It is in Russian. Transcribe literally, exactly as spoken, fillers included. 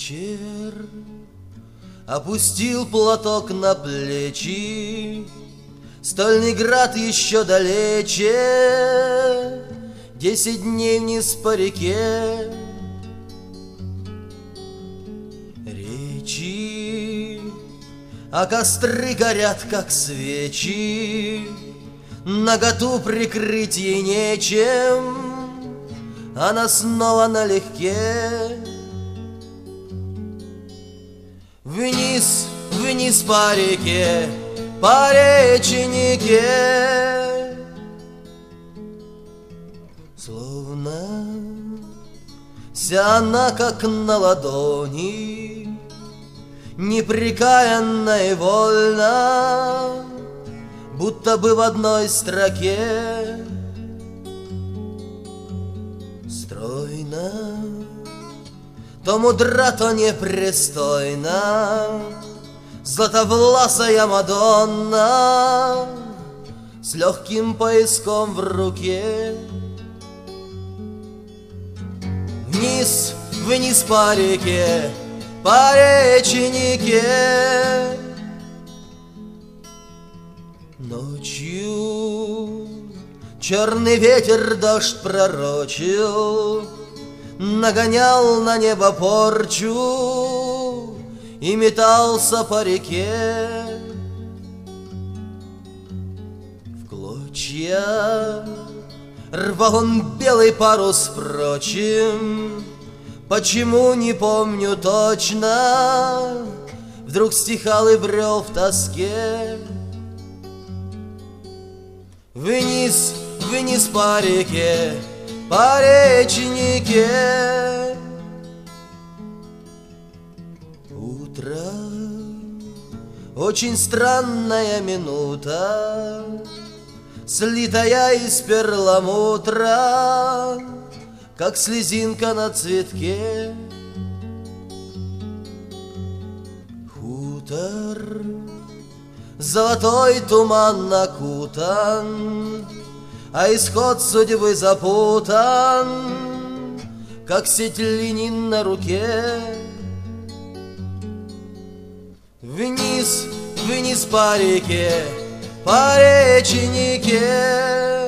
вечер опустил платок на плечи, стольный град еще далече, десять дней вниз по реке. Речи, а костры горят, как свечи, наготу прикрыть ей нечем, она снова налегке. Вниз, вниз по реке, по реченике, словно вся она как на ладони, непрекаянно и вольно, будто бы в одной строке. Стройно, то мудра, то непристойна, златовласая Мадонна с легким пояском в руке. Вниз, вниз по реке, по реченике. Ночью черный ветер дождь пророчил, нагонял на небо порчу и метался по реке. В клочья рвал он белый парус, впрочем, почему не помню точно, вдруг стихал и брел в тоске. Вниз, вниз по реке, по реченике. Утро, очень странная минута, слитая из перламутра, как слезинка на цветке. Хутор, золотой туман накутан, а исход судьбы запутан, как сеть линий на руке. Вниз, вниз по реке, по реченике.